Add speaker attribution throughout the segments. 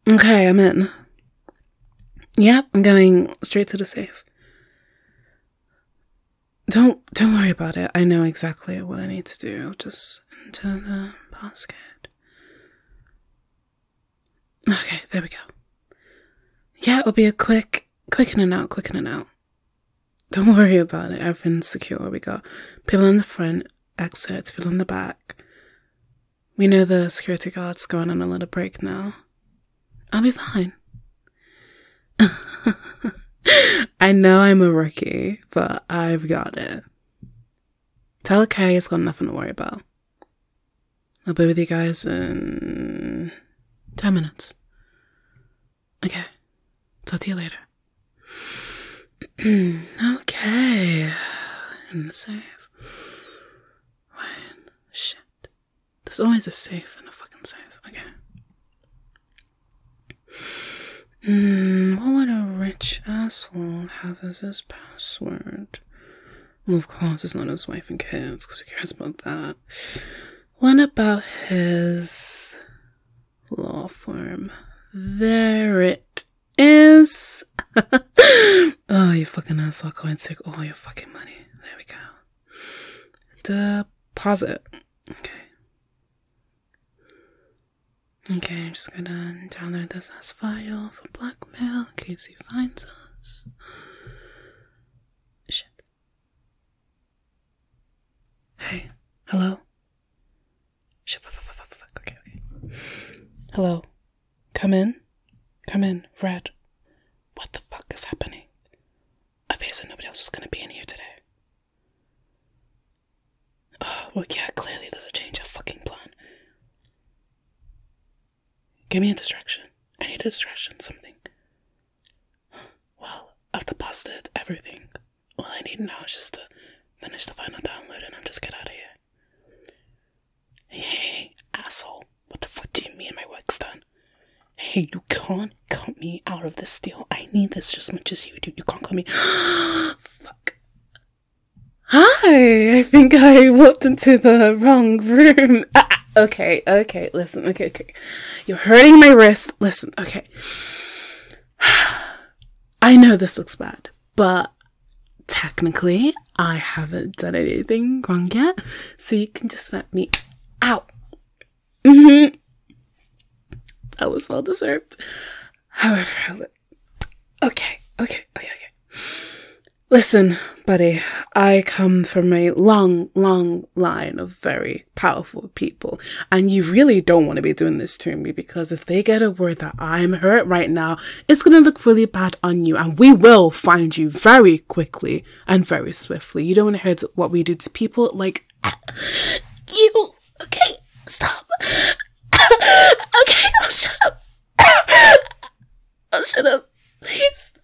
Speaker 1: Okay, I'm in. Yep, I'm going straight to the safe. Don't worry about it. I know exactly what I need to do. Just enter the passcode. Okay, there we go. Yeah, it'll be a quick in and out. Don't worry about it. Everything's secure. We got people in the front, exits, people in the back. We know the security guard's going on a little break now. I'll be fine. I know I'm a rookie, but I've got it. Tell Kay he's got nothing to worry about. I'll be with you guys in 10 minutes. Okay. Talk to you later. Okay. In the safe. Wait. Shit. There's always a safe in a fucking safe. Okay. What would a rich asshole have as his password? Well, of course, it's not his wife and kids, because who cares about that? What about his law firm? There it is. Oh, you fucking asshole. Go and take all your fucking money. There we go. Deposit. Okay. Okay, I'm just gonna download this as file for blackmail in case he finds us. Shit. Hey, hello? Shit, fuck. Okay. Hello? Come in, Red. What the fuck is happening? I said nobody else was gonna be in here today. Oh, well, yeah, clearly there's a change of fucking plan. Give me a distraction. I need a distraction, something. Well, I've deposited everything. All I need now is just to finish the final download and I'll just get out of here. Hey, asshole. What the fuck do you mean my work's done? Hey, you can't cut me out of this deal. I need this just as much as you do. You can't cut me. Fuck. Hi, I think I walked into the wrong room. Okay, listen, okay. You're hurting my wrist. Listen, okay. I know this looks bad, but technically, I haven't done anything wrong yet, so you can just let me out. That was well deserved. However, okay. Listen, buddy, I come from a long line of very powerful people, and you really don't want to be doing this to me, because if they get a word that I'm hurt right now, it's going to look really bad on you, and we will find you very quickly and very swiftly. You don't want to hear what we do to people like you. Okay, stop. Okay, I'll shut up. I'll shut up, please.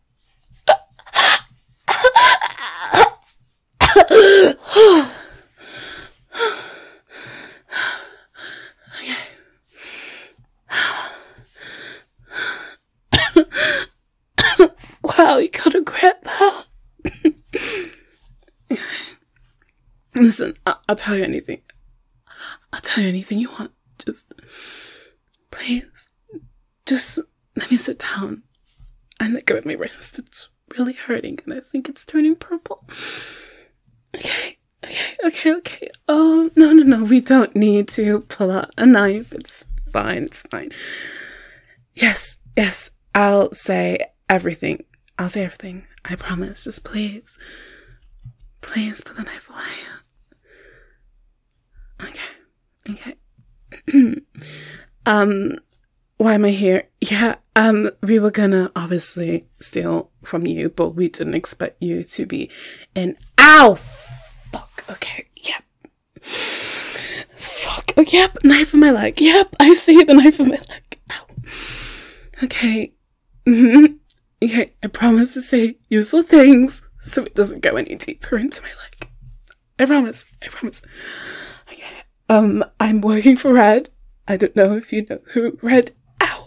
Speaker 1: Wow, you gotta grab that. Listen, I'll tell you anything. I'll tell you anything you want. Just, please, just let me sit down and let go of my wrist. It's really hurting and I think it's turning purple. Okay. Oh, no, we don't need to pull out a knife. It's fine. Yes, I'll say everything. I promise. Just please put the knife away. Okay. Why am I here? Yeah, we were gonna obviously steal from you, but we didn't expect you to be in. Ow! Fuck, okay, yep. Fuck, oh, yep, knife in my leg. Yep, I see the knife in my leg. Ow. Okay. Okay, I promise to say useful things so it doesn't go any deeper into my leg. I promise. Okay. I'm working for Red. I don't know if you know who Red. Ow.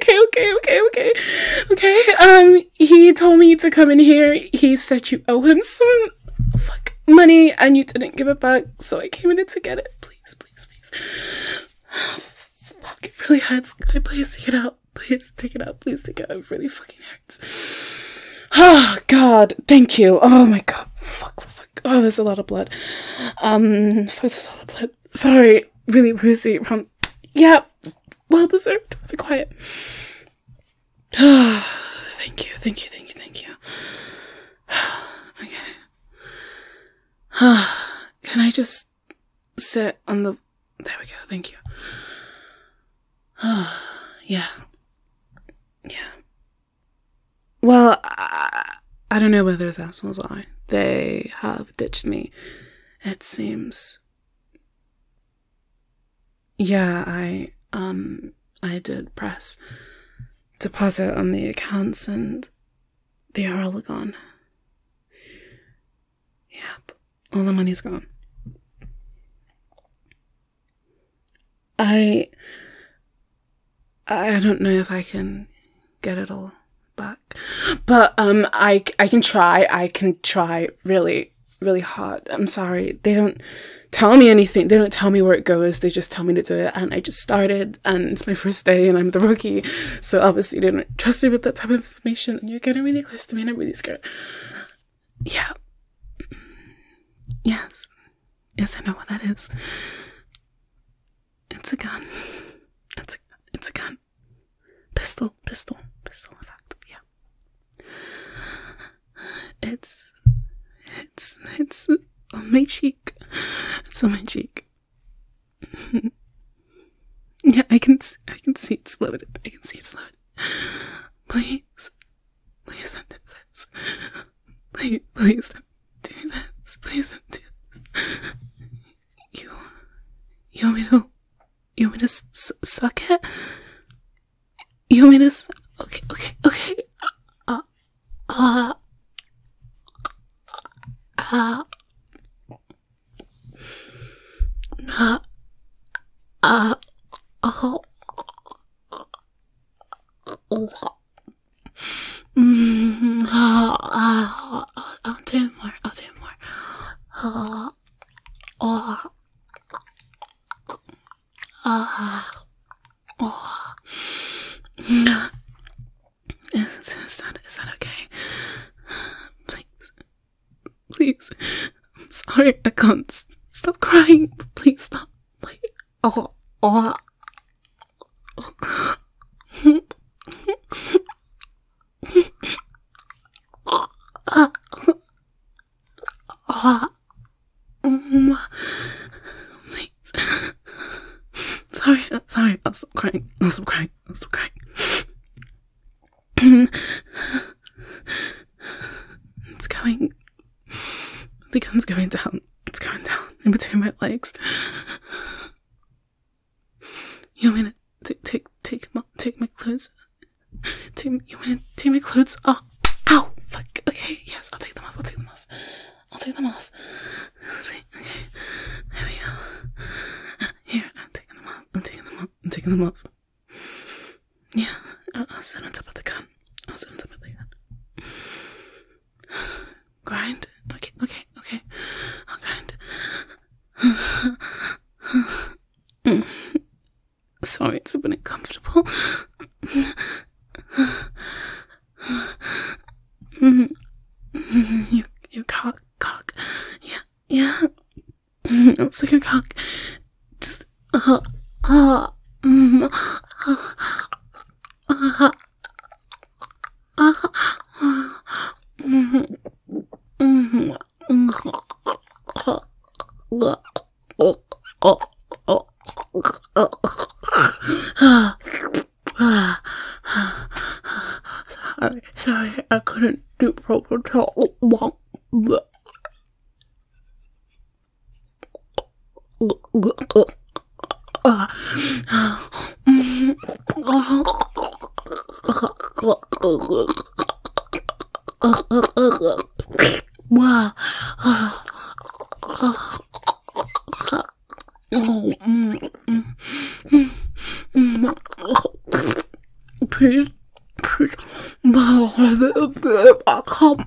Speaker 1: Okay. He told me to come in here. He said you owe him some money and you didn't give it back, so I came in to get it. Please. Oh, fuck, it really hurts. Could I please get out? Please take it out. Please take it out. It really fucking hurts. Oh, God. Thank you. Oh, my God. Fuck. Oh, there's a lot of blood. There's a lot of blood. Sorry. Really woozy. Yeah. Well deserved. Be quiet. Thank you. Okay. Can I just sit on the... There we go. Thank you. Yeah. Well, I don't know where those assholes are. They have ditched me, it seems. Yeah, I did press deposit on the accounts and they are all gone. Yep, all the money's gone. I don't know if I can get it all back, but I can try. I can try really, really hard. I'm sorry. They don't tell me anything. They don't tell me where it goes. They just tell me to do it, and I just started, and it's my first day, and I'm the rookie, so obviously they don't trust me with that type of information, and you're getting really close to me, and I'm really scared. Yeah. Yes, I know what that is. It's a gun. It's a gun. Pistol, in fact, yeah. It's on my cheek. It's on my cheek. Yeah, I can see it's loaded. Please don't do this. Please don't do this. Please don't do this. You want me to suck it? You want me to okay. I'll do more. Is that okay? Please. I'm sorry, I can't stop crying. Please stop. Please. Sorry. I'll stop crying. The gun's going down. It's going down in between my legs. You want me to take my clothes? You want me to take my clothes? Oh, ow! Fuck. Okay, yes, I'll take them off. Okay, there we go. Here, I'm taking them off. Yeah, I'll sit on top of the gun. Grind. Okay. I'll grind. Sorry, it's a bit uncomfortable. Your cock. Yeah. It's like a cock. Just, Sorry, I couldn't do proper talk. Please. I can't,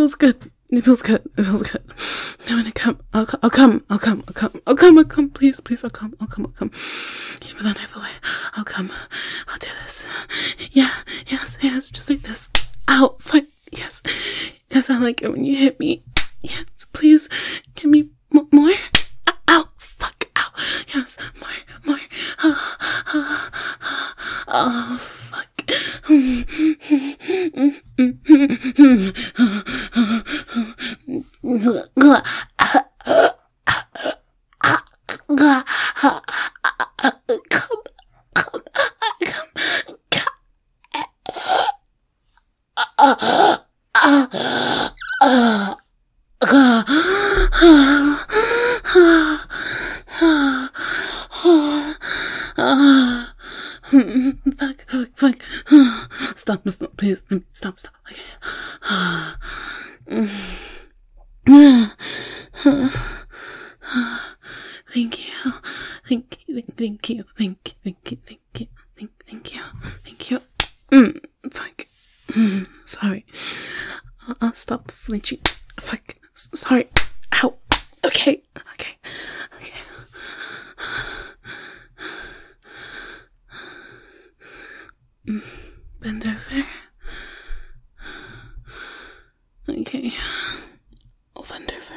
Speaker 1: feels good. It feels good. It feels good. I'm gonna come. I'll come. Please, I'll come. Keep that knife away. I'll come. I'll do this. Yeah, yes, just like this. Ow, fuck, yes, I like it when you hit me. Yes, please, give me more. Ow, fuck, ow, yes, more. Oh, fuck. Fuck. Stop, please. Stop. Okay. Thank you. Fuck. Sorry. I'll stop flinching. Fuck. Sorry. Ow. Okay. Bend over. Okay. I'll bend over.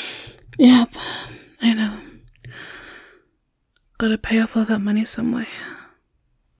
Speaker 1: Yep. I know. Gotta pay off all that money some way.